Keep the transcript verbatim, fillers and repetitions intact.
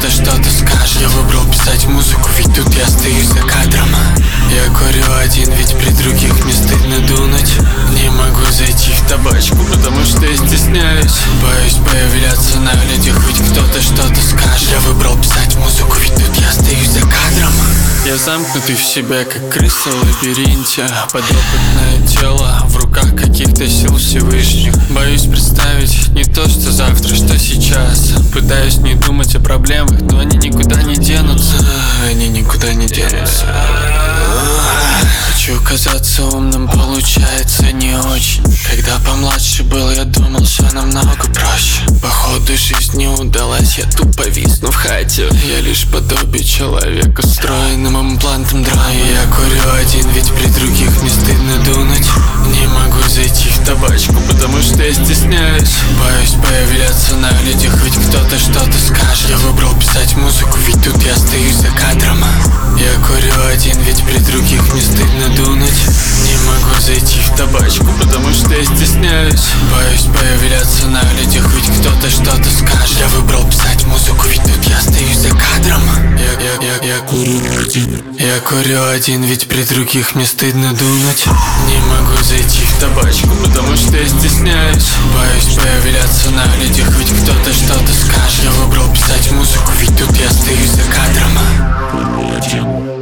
кто-то что-то скажет. Я выбрал писать музыку, ведь тут я остаюсь за кадром. Я курю один, ведь при других мне стыдно дунуть. Не могу зайти в табачку, потому что я стесняюсь. Боюсь появляться на людях, ведь кто-то что-то скажет. Я выбрал писать музыку, ведь тут я остаюсь за кадром. Я замкнутый в себя, как крыса в лабиринте. Подопытное тело в руках каких-то сил Всевышних. Боюсь представить не то, что завтра, что сейчас. Пытаюсь не думать о проблемах, но они никуда не денутся. Они никуда не денутся. Хочу казаться умным, получается не очень. Когда помладше был, я думал, все намного проще. Походу жизнь не удалась, я тупо висну в хате. Я лишь подобие человека, встроенным имплантом драйва. Я курю один, ведь при других мне стыдно дунуть. Не могу зайти в табачку, потому что я стесняюсь. Боюсь появляться на людях, ведь кто-то что-то скажет. Я выбрал писать музыку, ведь тут я остаюсь за кадром. Я курю один, ведь при других мне стыдно дунуть. Не могу зайти в табачку, потому что я стесняюсь. Боюсь появляться на людях, ведь кто-то что-то скажет. Я выбрал писать музыку, ведь тут я остаюсь за кадром. Я, я, я, я курю один. Я курю один, ведь при других мне стыдно дунуть. Не могу зайти в табачку, потому что я стесняюсь. Боюсь появляться на людях, ведь кто-то что-то скажет. Я выбрал писать музыку, ведь тут я остаюсь за кадром.